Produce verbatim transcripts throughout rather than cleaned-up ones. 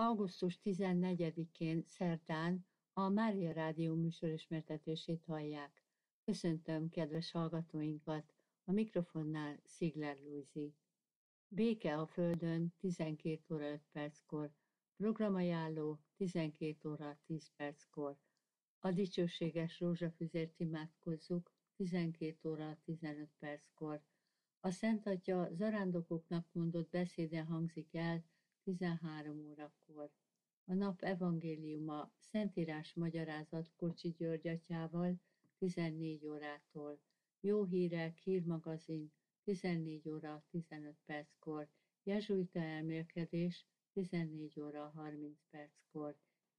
augusztus tizennegyedikén szerdán a Mária Rádió műsorismertetését hallják. Köszöntöm kedves hallgatóinkat, a mikrofonnál Szigler Lujzi. Béke a Földön tizenkét óra öt perckor, programajánló tizenkét óra tíz perckor. A dicsőséges rózsafüzért imádkozzuk tizenkét óra tizenöt perckor. A Szent Atya zarándokoknak mondott beszéde hangzik el tizenhárom órakor. A nap evangéliuma Szentírás magyarázat Kocsi György atyával tizennégy órától. Jó hírek, hírmagazin tizennégy óra tizenöt perckor. Jezsuita elmélkedés tizennégy óra harminc perckor.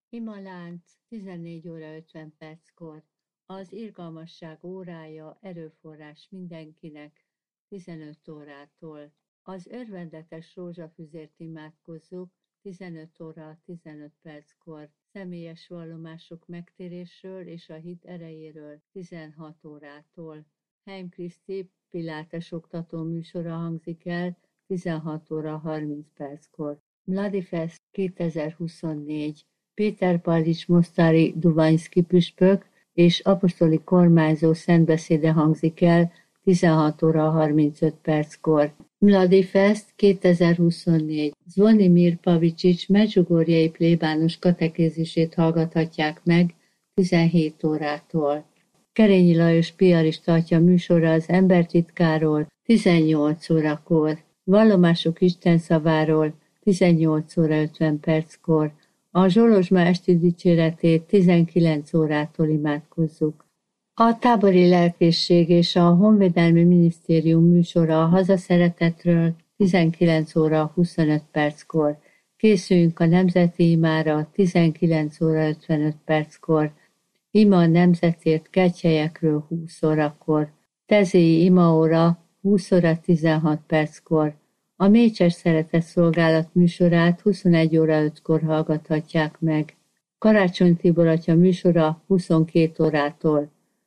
Imalánc tizennégy óra ötven perckor. Az irgalmasság órája erőforrás mindenkinek tizenöt órától. Az örvendetes rózsafüzért imádkozzuk tizenöt óra tizenöt perckor. Személyes vallomások megtérésről és a hit erejéről tizenhat órától. Heim Kriszti Pilátes oktató műsora hangzik el tizenhat óra harminc perckor. Mladifest kétezer-huszonnégy. Péter Palics Mostári Duvanyszki püspök és apostoli kormányzó szentbeszéde hangzik el tizenhat óra harmincöt perckor. Mladifest kétezer-huszonnégy. Zvonimir Pavicsics medzsugorjei plébános katekézisét hallgathatják meg tizenhét órától. Kerényi Lajos piarista atya műsora az embertitkáról tizennyolc órakor. Vallomások Isten szaváról tizennyolc óra ötven perckor. A Zsolozsma esti dicséretét tizenkilenc órától imádkozzuk. A tábori lelkészség és a Honvédelmi Minisztérium műsora a hazaszeretetről tizenkilenc óra huszonöt perckor. Készüljünk a nemzeti imára tizenkilenc óra ötvenöt perckor. Ima a nemzetért kegyhelyekről húsz órakor. Tezéi imaóra húsz óra tizenhat perckor. A Mécses Szeretet Szolgálat műsorát huszonegy óra ötkor hallgathatják meg. Karácsony Tibor atya műsora huszonkét órától.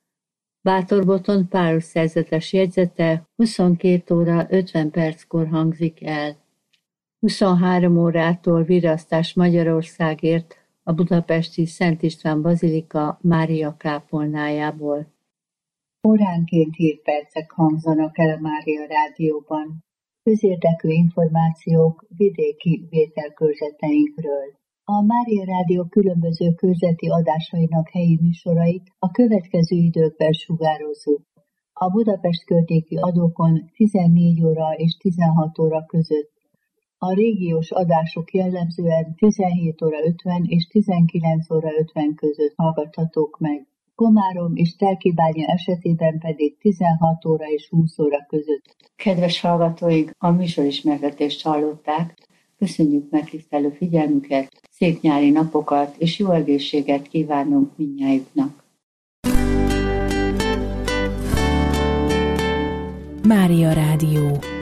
Bátorboton Pálus szerzetes jegyzete huszonkét óra ötven perckor hangzik el. huszonhárom órától virasztás Magyarországért a budapesti Szent István Bazilika Mária kápolnájából. Óránként hírpercek hangzanak el a Mária Rádióban. Közérdekű információk vidéki vételkörzeteinkről. A Mária Rádió különböző körzeti adásainak helyi műsorait a következő időkben sugározzuk. A Budapest környéki adókon tizennégy óra és tizenhat óra között. A régiós adások jellemzően tizenhét óra ötven és tizenkilenc óra ötven között hallgathatók meg. Komárom és Telkibánya esetében pedig tizenhat óra és húsz óra között. Kedves hallgatóink, a műsorismertetést hallották. Köszönjük megtisztelő figyelmüket, szép nyári napokat és jó egészséget kívánunk mindnyájuknak. Mária Rádió.